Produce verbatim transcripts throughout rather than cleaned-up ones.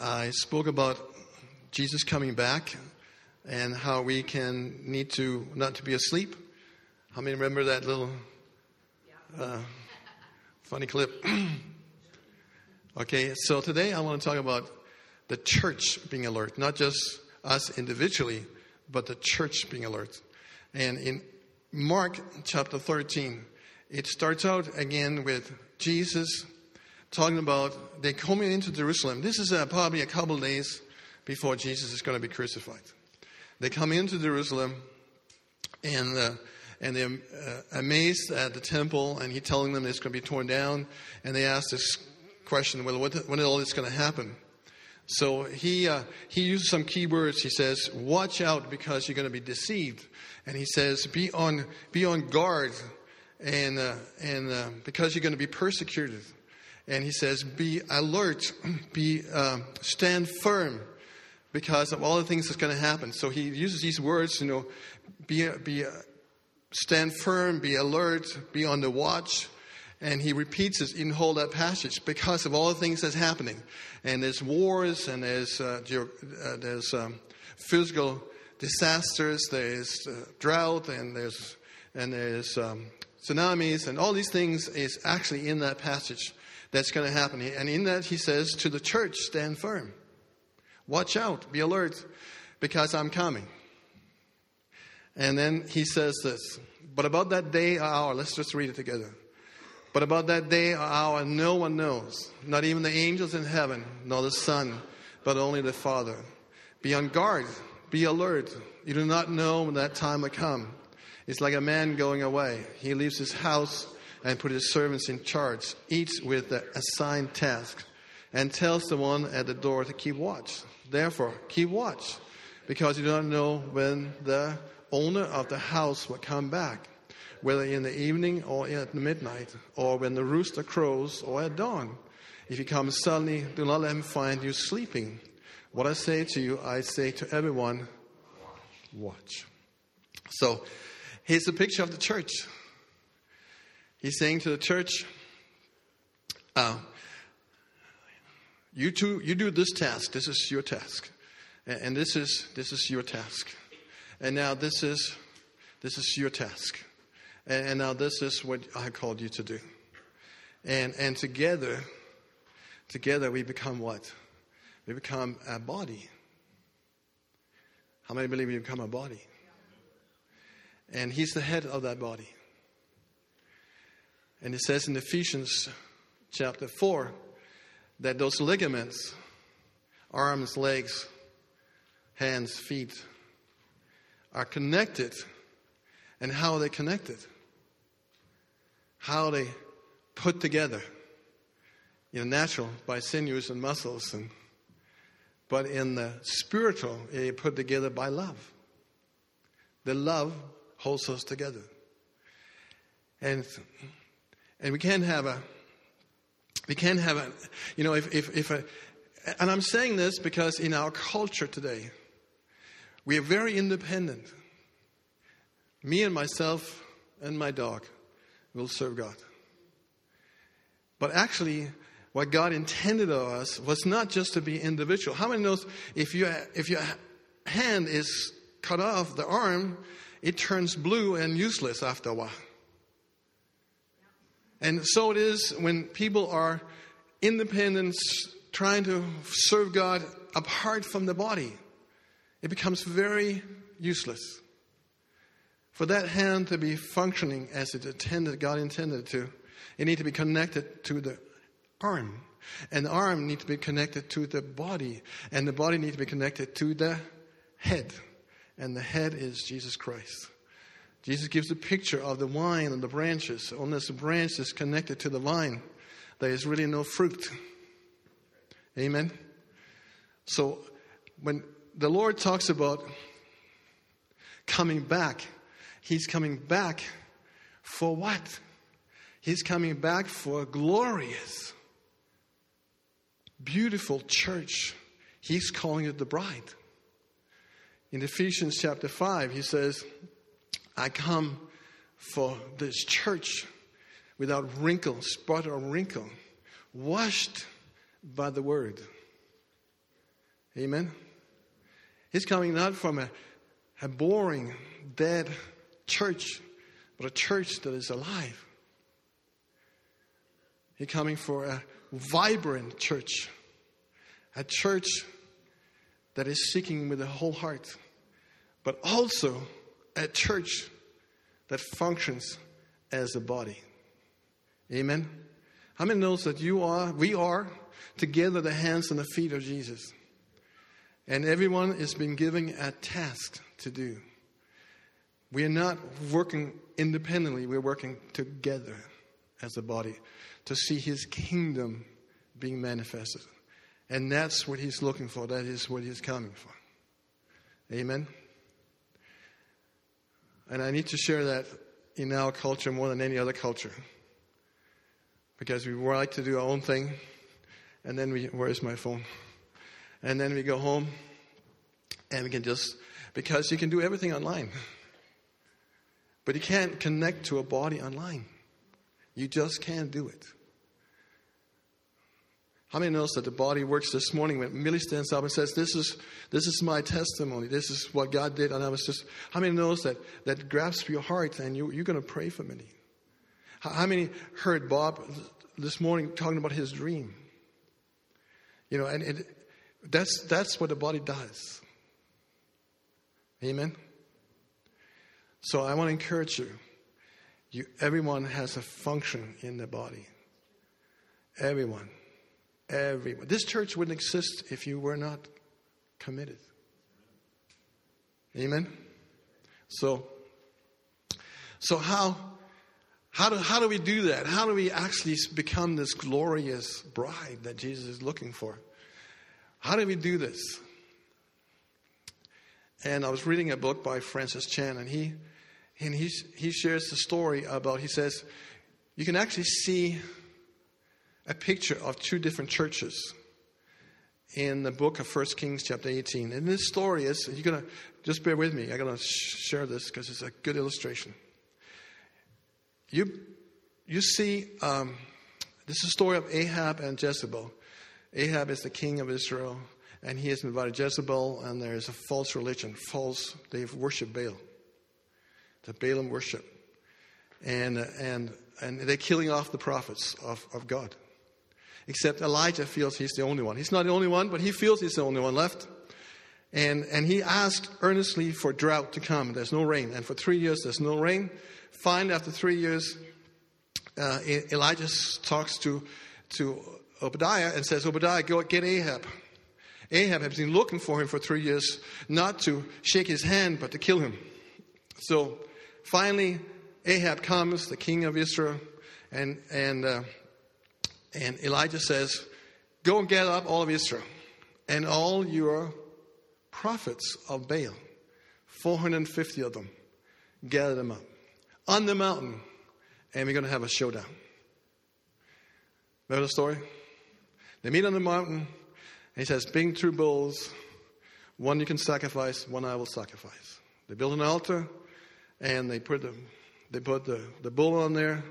I spoke about Jesus coming back and how we can need to not to be asleep. How many remember that little uh, funny clip? Okay, so today I want to talk about the church being alert, not just us individually, but the church being alert. And in Mark chapter thirteen, it starts out again with Jesus talking about they coming into Jerusalem. This is uh, probably a couple of days before Jesus is going to be crucified. They come into Jerusalem, and uh, and they're uh, amazed at the temple, and he's telling them it's going to be torn down. And they ask this question: well, what, when is all this going to happen? So he uh, he uses some key words. He says, "Watch out, because you're going to be deceived." And he says, "Be on be on guard, and uh, and uh, because you're going to be persecuted." And he says, "Be alert, be uh, stand firm, because of all the things that's going to happen." So he uses these words, you know, be be uh, stand firm, be alert, be on the watch. And he repeats this in whole that passage because of all the things that's happening. And there's wars, and there's uh, ge- uh, there's um, physical disasters, there's uh, drought, and there's and there's um, tsunamis, and all these things is actually in that passage that's going to happen. And in that he says to the church, stand firm, watch out, be alert, because I'm coming. And then he says this, but about that day or hour, let's just read it together. But about that day or hour, no one knows, not even the angels in heaven, nor the Son, but only the Father. Be on guard, be alert. You do not know when that time will come. It's like a man going away. He leaves his house and puts his servants in charge, each with the assigned task, and tells the one at the door to keep watch. Therefore, keep watch, because you do not know when the owner of the house will come back, whether in the evening or at midnight, or when the rooster crows or at dawn. If he comes suddenly, do not let him find you sleeping. What I say to you, I say to everyone, watch. So, here's a picture of the church. He's saying to the church, uh, you two, you do this task. This is your task, and, and this is this is your task. And now this is this is your task. And now this is what I called you to do. And and together, together we become what? We become a body. How many believe we become a body? And he's the head of that body. And it says in Ephesians chapter four that those ligaments, arms, legs, hands, feet, are connected. And how are they connected? How are they put together? In the natural, by sinews and muscles. And, but in the spiritual, they're put together by love. The love holds us together. And and we can't have a, we can't have a, you know, if, if, if a, and I'm saying this because in our culture today, we are very independent. Me and myself and my dog will serve God. But actually, what God intended of us was not just to be individual. How many knows if you if your hand is cut off, the arm, it turns blue and useless after a while. And so it is when people are independent, trying to serve God apart from the body. It becomes very useless. For that hand to be functioning as it intended, God intended it to, it needs to be connected to the arm. And the arm needs to be connected to the body. And the body needs to be connected to the head. And the head is Jesus Christ. Jesus gives a picture of the vine and the branches. Unless the branch is connected to the vine, there is really no fruit. Amen? So, when the Lord talks about coming back, He's coming back for what? He's coming back for a glorious, beautiful church. He's calling it the bride. In Ephesians chapter five, he says, I come for this church without wrinkle, spot or wrinkle, washed by the word. Amen. He's coming not from a, a boring, dead church, but a church that is alive. He's coming for a vibrant church, a church that is seeking with a whole heart, but also a church that functions as a body. Amen. How many knows that you are, we are together the hands and the feet of Jesus? And everyone is being given a task to do. We are not working independently, we're working together as a body to see his kingdom being manifested. And that's what he's looking for. That is what he's coming for. Amen. And I need to share that in our culture more than any other culture. Because we like to do our own thing. And then we, where's my phone? And then we go home and we can just, because you can do everything online. But you can't connect to a body online. You just can't do it. How many knows that the body works this morning when Millie stands up and says, this is this is my testimony. This is what God did. And I was just, how many knows that that grabs your heart and you, you're going to pray for Millie? How, how many heard Bob this morning talking about his dream? You know, and it, that's that's what the body does. Amen? So I want to encourage you. You, everyone has a function in the body. Everyone. Everyone. This church wouldn't exist if you were not committed. Amen? So, so how, how, do, how do we do that? How do we actually become this glorious bride that Jesus is looking for? How do we do this? And I was reading a book by Francis Chan, and he and he he shares the story about, he says, you can actually see a picture of two different churches in the book of First Kings chapter eighteen. And this story is, you're going to, just bear with me, I'm going to share this because it's a good illustration. You you see, um, this is a story of Ahab and Jezebel. Ahab is the king of Israel, and he has invited Jezebel, and there is a false religion, false, they worship Baal, the Balaam worship. And and and they're killing off the prophets of, of God. Except Elijah feels he's the only one. He's not the only one, but he feels he's the only one left. And and he asked earnestly for drought to come. There's no rain. And for three years, there's no rain. Finally, after three years, uh, Elijah talks to, to Obadiah and says, Obadiah, go get Ahab. Ahab has been looking for him for three years, not to shake his hand, but to kill him. So finally, Ahab comes, the king of Israel, and and uh, and Elijah says, go and gather up all of Israel and all your prophets of Baal, four hundred fifty of them, gather them up on the mountain, and we're going to have a showdown. Remember the story? They meet on the mountain, and he says, bring two bulls, one you can sacrifice, one I will sacrifice. They build an altar, and they put the they put the, the bull on there,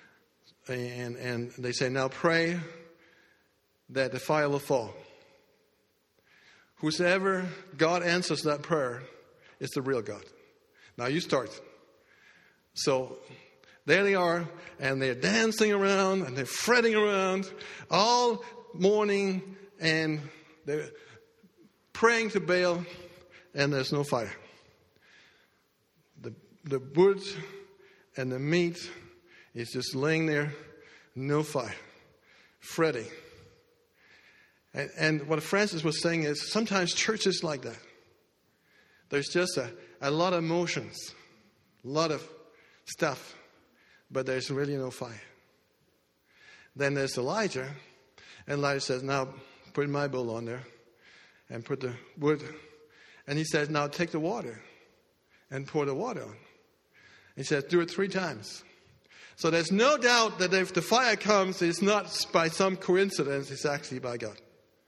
and and they say, now pray that the fire will fall. Whosoever God answers that prayer is the real God. Now you start. So there they are, and they're dancing around, and they're fretting around all morning, and they're praying to Baal, and there's no fire. The the wood and the meat is just laying there, no fire, fretting. And, and what Francis was saying is sometimes church is like that. There's just a, a lot of emotions, a lot of stuff, but there's really no fire. Then there's Elijah, and Elijah says, now put my bull on there and put the wood. And he says, now take the water and pour the water on. He says, do it three times. So there's no doubt that if the fire comes, it's not by some coincidence, it's actually by God.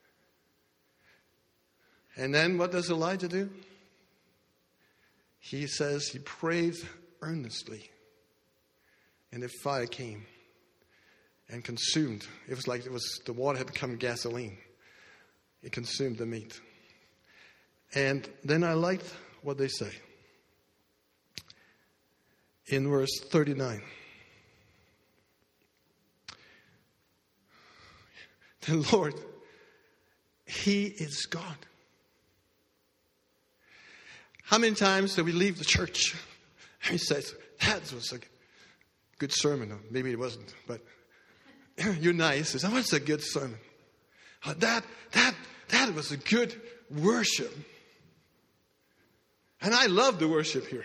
And then what does Elijah do? He says he prayed earnestly. And the fire came and consumed. It was like it was the water had become gasoline. It consumed the meat. And then I liked what they say. In verse thirty-nine. The Lord, He is God. How many times do we leave the church and He says, that was a good sermon. Or maybe it wasn't, but you're nice. That was a good sermon. Oh, that, that, that was a good worship. And I love the worship here.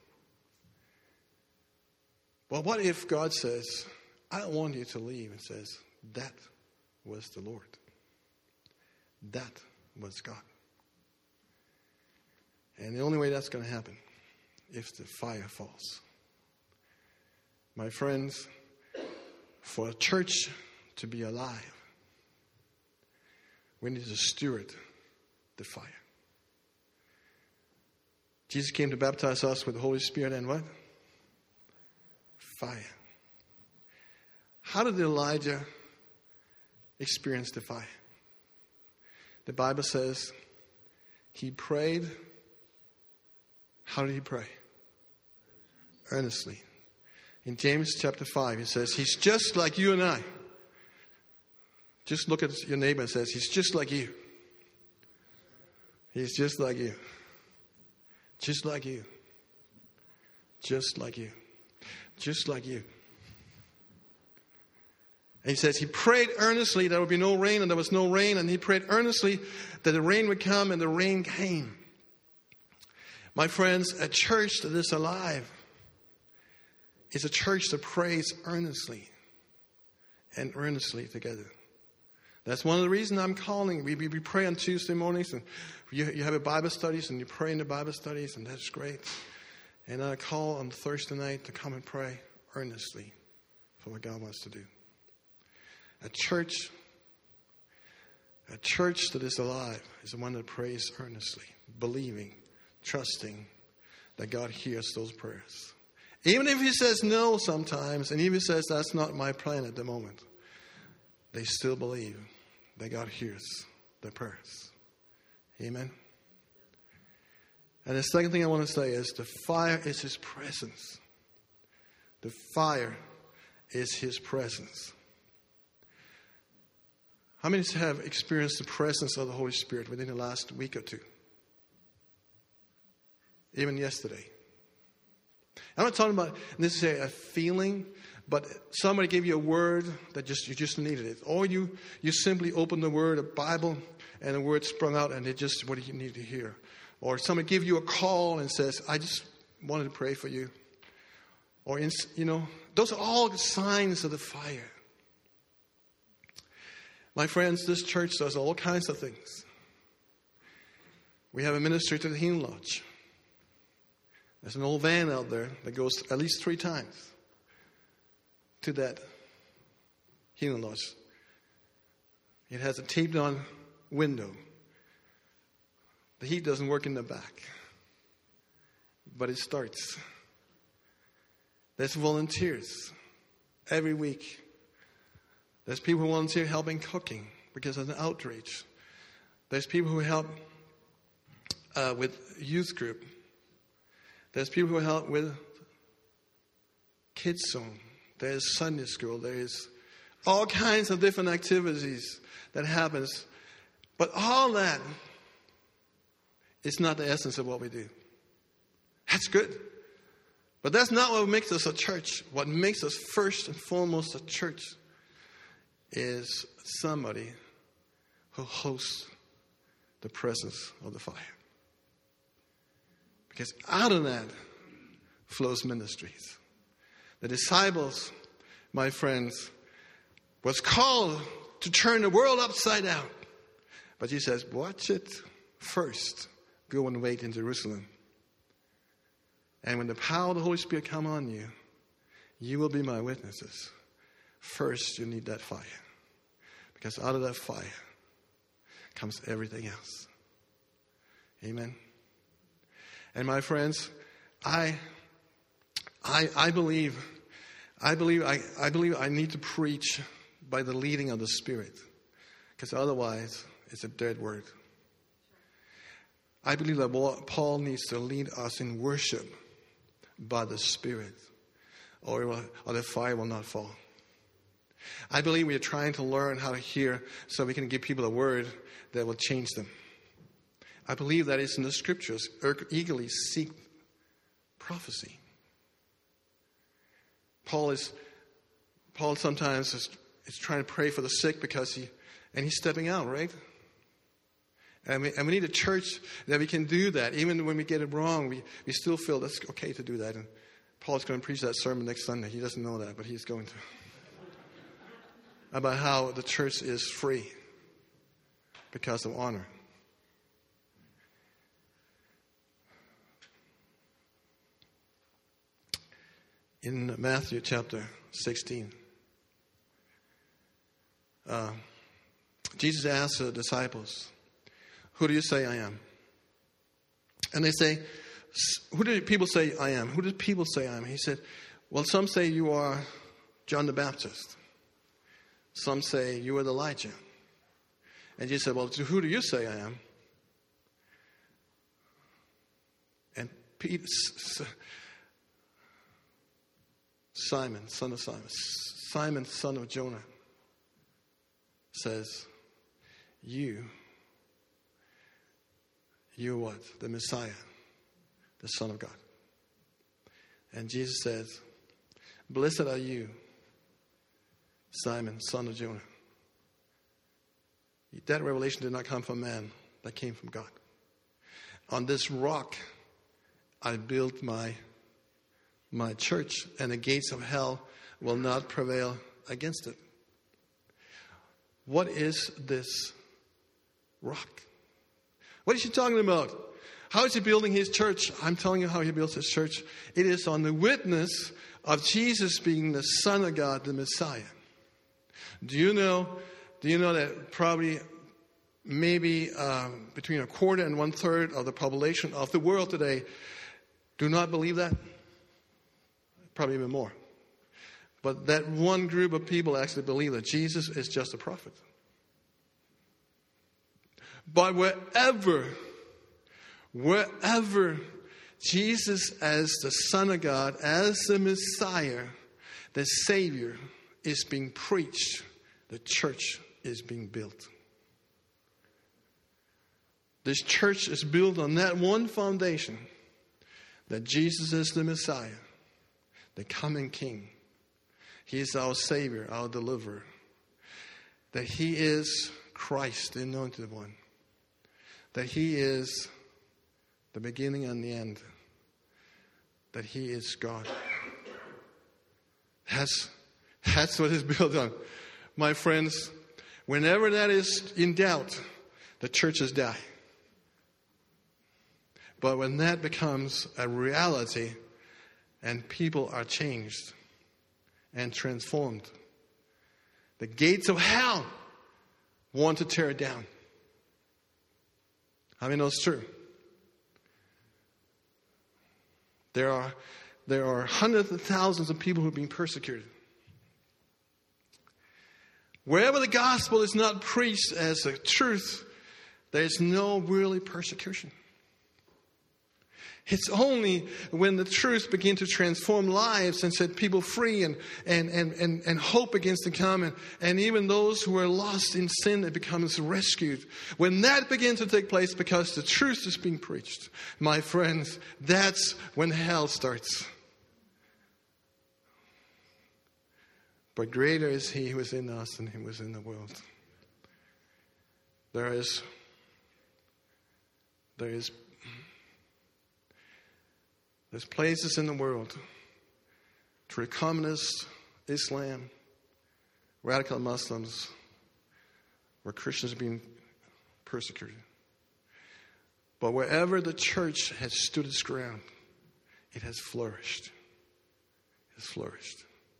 Well, what if God says, I don't want you to leave, and says, that was the Lord. That was God. And the only way that's going to happen if the fire falls. My friends, for a church to be alive, we need to steward the fire. Jesus came to baptize us with the Holy Spirit and what? Fire. How did Elijah experience the fire? The Bible says he prayed. How did he pray? Earnestly. In James chapter five, he says, he's just like you and I. Just look at your neighbor and says, he's just like you. He's just like you. Just like you. Just like you. Just like you. And he says he prayed earnestly there would be no rain, and there was no rain. And he prayed earnestly that the rain would come, and the rain came. My friends, a church that is alive is a church that prays earnestly and earnestly together. That's one of the reasons I'm calling. We, we, we pray on Tuesday mornings, and you, you have a Bible studies, and you pray in the Bible studies, and that's great. And I call on Thursday night to come and pray earnestly for what God wants to do. A church, a church that is alive is the one that prays earnestly, believing, trusting that God hears those prayers. Even if He says no sometimes, and even if He says that's not my plan at the moment, they still believe that God hears their prayers. Amen. And the second thing I want to say is the fire is His presence. The fire is His presence. How many have experienced the presence of the Holy Spirit within the last week or two? Even yesterday. I'm not talking about necessarily a feeling, but somebody gave you a word that just you just needed it. Or you, you simply opened the word, a Bible, and the word sprung out, and it just what you need to hear. Or somebody give you a call and says, I just wanted to pray for you. Or, in, you know, those are all signs of the fire. My friends, this church does all kinds of things. We have a ministry to the Healing Lodge. There's an old van out there that goes at least three times to that Healing Lodge. It has a taped on window. The heat doesn't work in the back, but it starts. There's volunteers every week. There's people who volunteer helping cooking because of the outreach. There's people who help uh, with youth group. There's people who help with kids zone. There's Sunday school. There's all kinds of different activities that happens. But all that is not the essence of what we do. That's good. But that's not what makes us a church. What makes us first and foremost a church is somebody who hosts the presence of the fire. Because out of that flows ministries. The disciples, my friends, was called to turn the world upside down. But he says, watch it first. Go and wait in Jerusalem. And when the power of the Holy Spirit come on you, you will be my witnesses. First, you need that fire. Because out of that fire comes everything else. Amen. And my friends, I I I believe I believe I, I believe I need to preach by the leading of the Spirit. Because otherwise it's a dead word. I believe that Paul needs to lead us in worship by the Spirit, or, will, or the fire will not fall. I believe we are trying to learn how to hear so we can give people a word that will change them. I believe that it's in the scriptures. Eagerly seek prophecy. Paul is Paul sometimes is, is trying to pray for the sick because he and he's stepping out, right? And we, and we need a church that we can do that. Even when we get it wrong, we, we still feel that's okay to do that. And Paul's going to preach that sermon next Sunday. He doesn't know that, but he's going to. About how the church is free because of honor. In Matthew chapter sixteen, uh, Jesus asked the disciples, "Who do you say I am?" And they say, "Who do people say I am? Who do people say I am?" He said, "Well, some say you are John the Baptist. Some say you are Elijah." And Jesus said, "Well, who do you say I am?" And Peter, Simon, son of Simon, Simon, son of Jonah, says, You, you what? The Messiah, the Son of God. And Jesus says, Blessed are you, Simon, son of Jonah. That revelation did not come from man, that came from God. On this rock, I built my, my church, and the gates of hell will not prevail against it. What is this rock? What is he talking about? How is he building his church? I'm telling you how he builds his church. It is on the witness of Jesus being the Son of God, the Messiah. Do you know, do you know that probably maybe um, between a quarter and one third of the population of the world today do not believe that? Probably even more. But that one group of people actually believe that Jesus is just a prophet. But wherever, wherever Jesus as the Son of God, as the Messiah, the Savior is being preached, the church is being built. This church is built on that one foundation, that Jesus is the Messiah, the coming King. He is our Savior, our deliverer. That He is Christ, the Anointed One. That He is the beginning and the end. That He is God. That's, that's what is built on. My friends, whenever that is in doubt, the churches die. But when that becomes a reality and people are changed and transformed, the gates of hell want to tear it down. How many know it's true? There are, there are hundreds of thousands of people who are being persecuted. Wherever the gospel is not preached as the truth, there is no really persecution. It's only when the truth begins to transform lives and set people free and, and, and, and, and hope begins to come. And, and even those who are lost in sin, it becomes rescued. When that begins to take place because the truth is being preached, my friends, that's when hell starts. But greater is He who is in us than He who is in the world. There is, there is There's places in the world through communists, Islam, radical Muslims, where Christians are being persecuted. But wherever the church has stood its ground, it has flourished. It has flourished.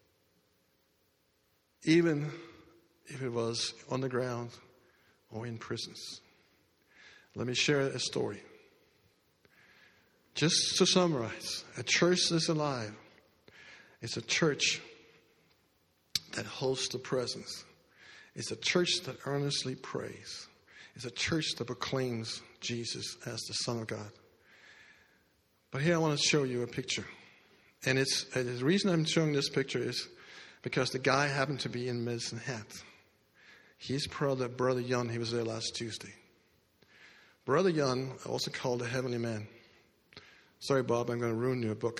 Even if it was on the ground or in prisons. Let me share a story. Just to summarize, a church that's alive is a church that hosts the presence. It's a church that earnestly prays. is a church that proclaims Jesus as the Son of God. But here I want to show you a picture. And it's and the reason I'm showing this picture is because the guy happened to be in Medicine Hat. His brother, Brother Jan, he was there last Tuesday. Brother Jan, also called the Heavenly Man. Sorry, Bob, I'm going to ruin your book.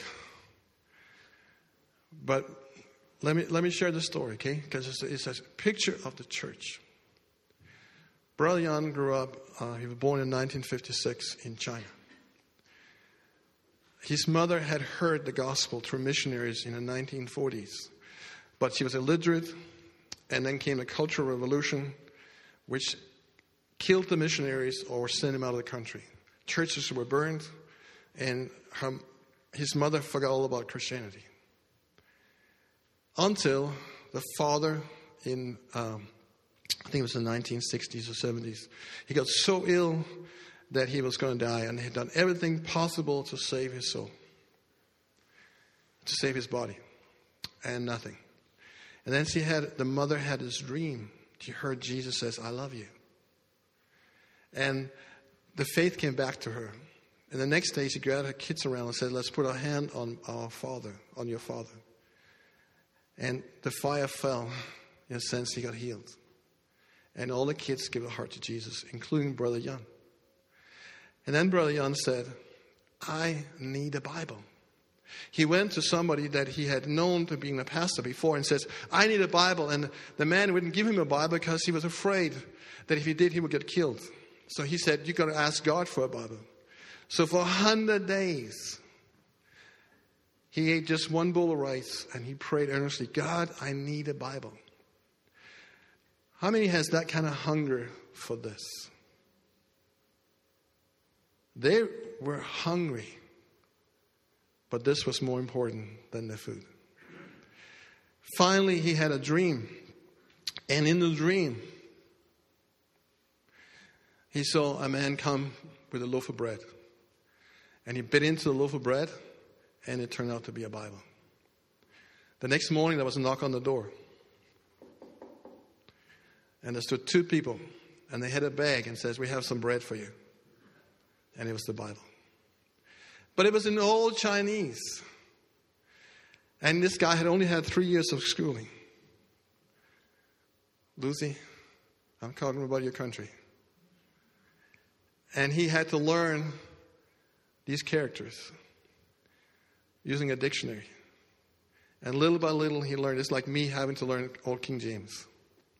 But let me let me share the story, okay? Because it's, it's a picture of the church. Brother Jan grew up, uh, he was born in nineteen fifty-six in China. His mother had heard the gospel through missionaries in the nineteen forties. But she was illiterate, and then came the Cultural Revolution, which killed the missionaries or sent them out of the country. Churches were burned, and her, his mother forgot all about Christianity. Until the father in, um, I think it was in the nineteen sixties or seventies, he got so ill that he was going to die, and he had done everything possible to save his soul, to save his body, and nothing. And then she had, the mother had this dream. She heard Jesus says, I love you. And the faith came back to her. And the next day she gathered her kids around and said, let's put our hand on our father, on your father. And the fire fell. In a sense, he got healed. And all the kids gave their heart to Jesus, including Brother Jan. And then Brother Jan said, I need a Bible. He went to somebody that he had known to being a pastor before and says, I need a Bible. And the man wouldn't give him a Bible because he was afraid that if he did, he would get killed. So he said, you've got to ask God for a Bible. So for a hundred days, he ate just one bowl of rice and he prayed earnestly, God, I need a Bible. How many has that kind of hunger for this? They were hungry, but this was more important than the food. Finally, he had a dream. And in the dream, he saw a man come with a loaf of bread. And he bit into the loaf of bread, and it turned out to be a Bible. The next morning, there was a knock on the door. And there stood two people, and they had a bag and says, we have some bread for you. And it was the Bible. But it was in old Chinese. And this guy had only had three years of schooling. Lucy, I'm talking about your country. And he had to learn these characters using a dictionary. And little by little he learned. It's like me having to learn Old King James.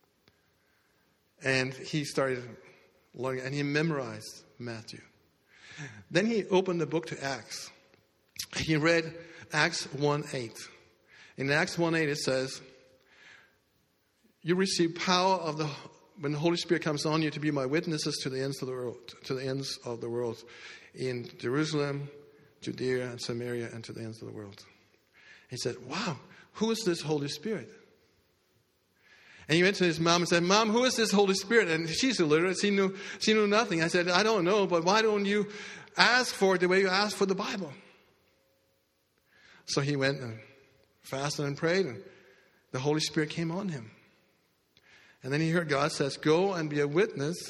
And he started learning, and he memorized Matthew. Then he opened the book to Acts. He read Acts one eight. In Acts one eight it says, you receive power of the when the Holy Spirit comes on you to be my witnesses to the ends of the world, to the ends of the world, in Jerusalem, Judea, and Samaria, and to the ends of the world. He said, wow, who is this Holy Spirit? And he went to his mom and said, Mom, who is this Holy Spirit? And she's illiterate. She knew, she knew nothing. I said, I don't know, but why don't you ask for it the way you ask for the Bible? So he went and fasted and prayed, and the Holy Spirit came on him. And then he heard God says, go and be a witness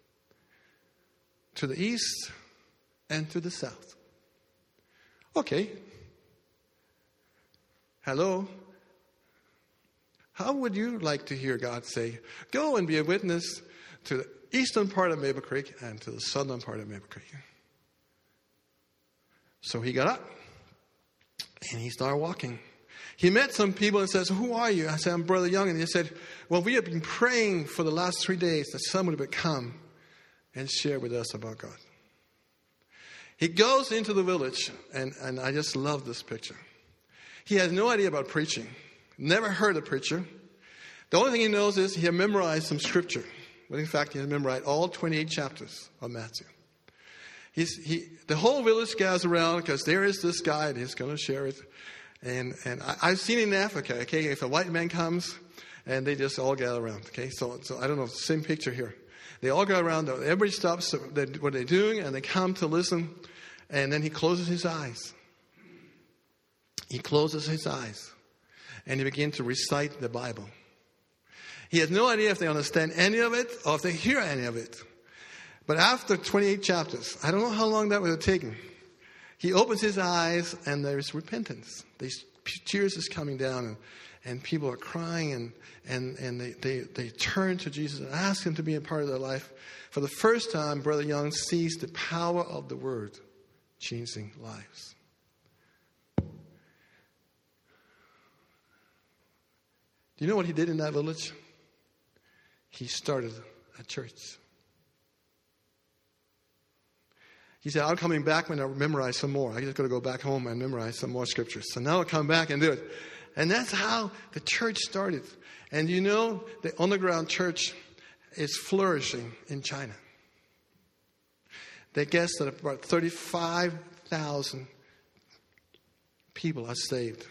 to the east and to the south. Okay. Hello. How would you like to hear God say, go and be a witness to the eastern part of Maple Creek and to the southern part of Maple Creek? So he got up and he started walking. He met some people and says, who are you? I said, I'm Brother Young. And he said, well, we have been praying for the last three days that someone would come and share with us about God. He goes into the village, and, and I just love this picture. He has no idea about preaching. Never heard a preacher. The only thing he knows is he had memorized some scripture. But in fact, he had memorized all twenty-eight chapters of Matthew. He's, he, the whole village gathers around because there is this guy and he's going to share it. And and I, I've seen it in Africa, okay, if a white man comes and they just all gather around, okay. So so I don't know, same picture here. They all go around, everybody stops what they're doing and they come to listen. And then he closes his eyes. He closes his eyes. And he begins to recite the Bible. He has no idea if they understand any of it or if they hear any of it. But after twenty-eight chapters, I don't know how long that would have taken, he opens his eyes and there's repentance. These tears is coming down and, and people are crying and, and, and they, they, they turn to Jesus and ask him to be a part of their life. For the first time, Brother Young sees the power of the word changing lives. Do you know what he did in that village? He started a church. He said, I'm coming back when I memorize some more. I just got to go back home and memorize some more scriptures. So now I'll come back and do it. And that's how the church started. And you know, the underground church is flourishing in China. They guess that about thirty-five thousand people are saved.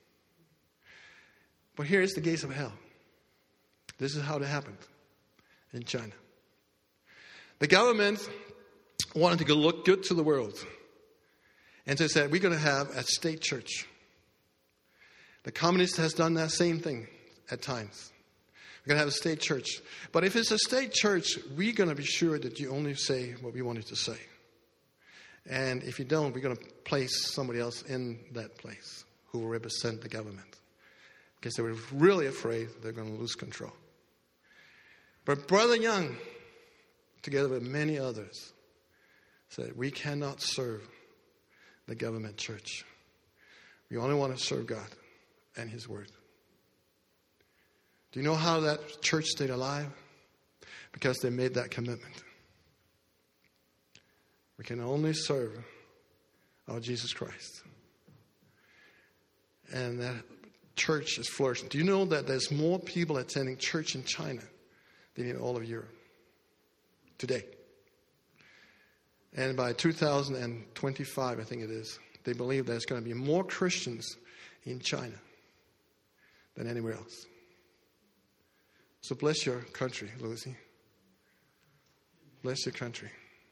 But here is the gates of hell. This is how it happened in China. The government wanted to go look good to the world. And so they said, we're going to have a state church. The communist has done that same thing at times. We're going to have a state church. But if it's a state church, we're going to be sure that you only say what we want you to say. And if you don't, we're going to place somebody else in that place who will represent the government. Because they were really afraid they're going to lose control. But Brother Young, together with many others, said, we cannot serve the government church. We only want to serve God and His Word. Do you know how that church stayed alive? Because they made that commitment. We can only serve our Jesus Christ. And that church is flourishing. Do you know that there's more people attending church in China than in all of Europe today? And by two thousand twenty-five, I think it is, they believe there's going to be more Christians in China than anywhere else. So bless your country, Lucy. Bless your country.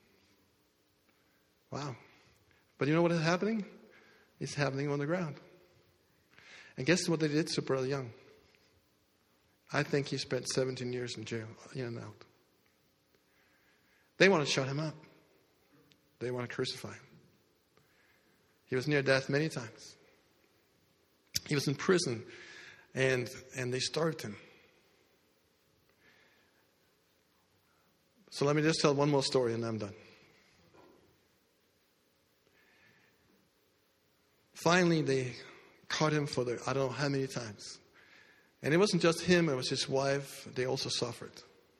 Wow. But you know what is happening? It's happening on the ground. And guess what they did to Brother Young? I think he spent seventeen years in jail, in and out. They want to shut him up. They want to crucify him. He was near death many times. He was in prison, and, and they starved him. So let me just tell one more story, and I'm done. Finally, they caught him for the, I don't know how many times. And it wasn't just him, it was his wife. They also suffered.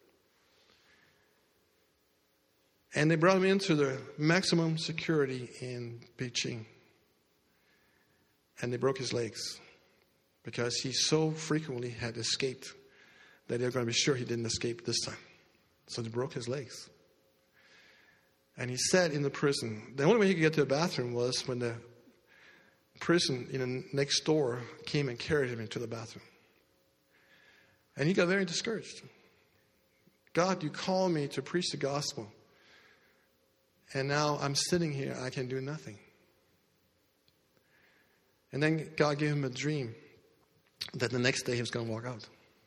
And they brought him into the maximum security in Beijing. And they broke his legs because he so frequently had escaped that they were going to be sure he didn't escape this time. So they broke his legs. And he sat in the prison. The only way he could get to the bathroom was when the prison you know, next door came and carried him into the bathroom. And he got very discouraged. God, you called me to preach the gospel. And now I'm sitting here, I can do nothing. And then God gave him a dream that the next day he was going to walk out.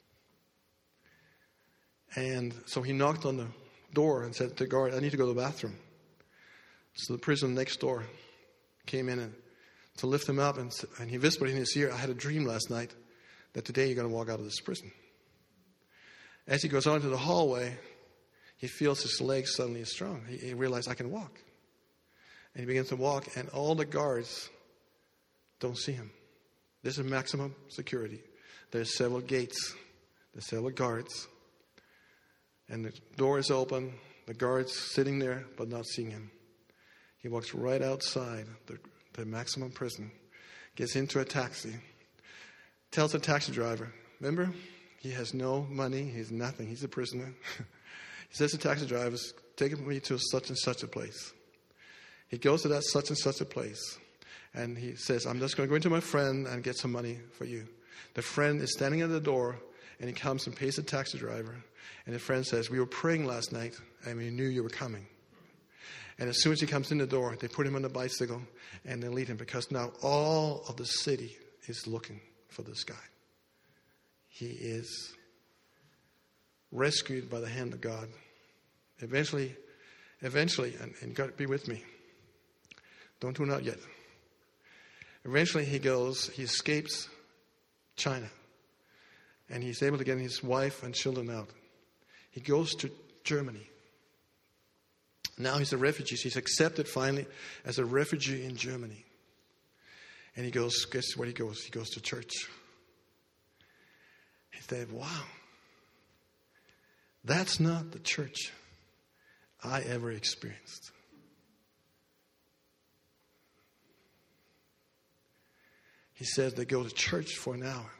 And so he knocked on the door and said to the guard, I need to go to the bathroom. So the prisoner next door came in and to lift him up, and, and he whispered in his ear, I had a dream last night that today you're going to walk out of this prison. As he goes on to the hallway, he feels his legs suddenly strong. He, he realized, I can walk. And he begins to walk, and all the guards don't see him. This is maximum security. There's several gates. There's several guards. And the door is open. The guards sitting there, but not seeing him. He walks right outside the, the maximum prison, gets into a taxi, tells the taxi driver, remember, he has no money, he has nothing, he's a prisoner. He says to the taxi driver, take me to such and such a place. He goes to that such and such a place, and he says, I'm just going to go into my friend and get some money for you. The friend is standing at the door, and he comes and pays the taxi driver, and the friend says, we were praying last night, and we knew you were coming. And as soon as he comes in the door, they put him on the bicycle, and they lead him, because now all of the city is looking for this guy. He is rescued by the hand of God. Eventually, Eventually, and, and you got to be with me. Don't tune out yet. Eventually he goes, he escapes China. And he's able to get his wife and children out. He goes to Germany. Now he's a refugee. He's accepted finally as a refugee in Germany. And he goes, guess where he goes? He goes to church. He said, wow, that's not the church I ever experienced. He says they go to church for an hour.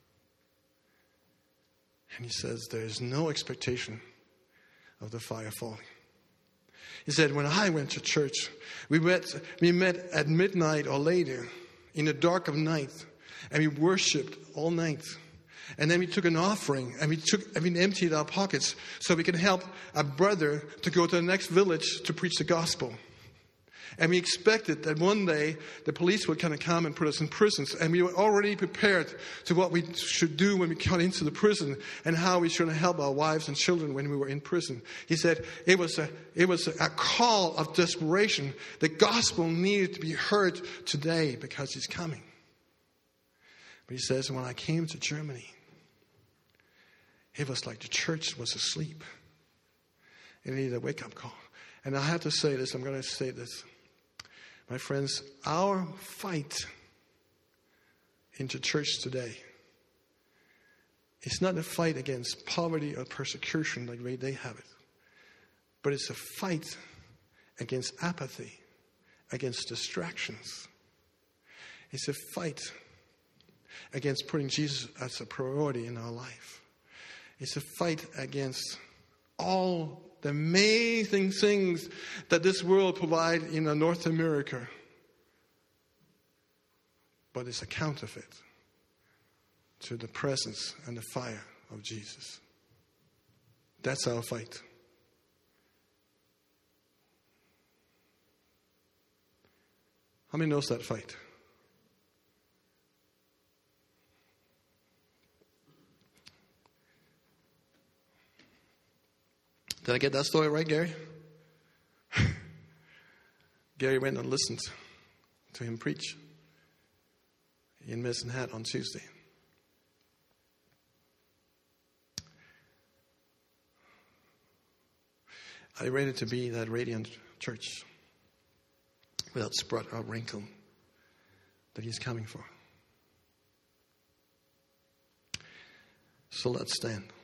And he says there is no expectation of the fire falling. He said, when I went to church, we met, we met at midnight or later in the dark of night, and we worshiped all night. And then we took an offering, and we took, and we emptied our pockets so we could help a brother to go to the next village to preach the gospel. And we expected that one day the police would kind of come and put us in prisons. And we were already prepared to what we should do when we got into the prison and how we should help our wives and children when we were in prison. He said it was a, it was a call of desperation. The gospel needed to be heard today because he's coming. But he says, when I came to Germany, it was like the church was asleep. It needed a wake-up call. And I have to say this, I'm going to say this. My friends, our fight into church today is not a fight against poverty or persecution like they have it, but it's a fight against apathy, against distractions. It's a fight against putting Jesus as a priority in our life. It's a fight against all the amazing things that this world provides in North America. But it's a counterfeit to the presence and the fire of Jesus. That's our fight. How many knows that fight? Did I get that story right, Gary? Gary went and listened to him preach in Medicine Hat on Tuesday. Are you ready to be that radiant church without spot or wrinkle that he's coming for? So let's stand.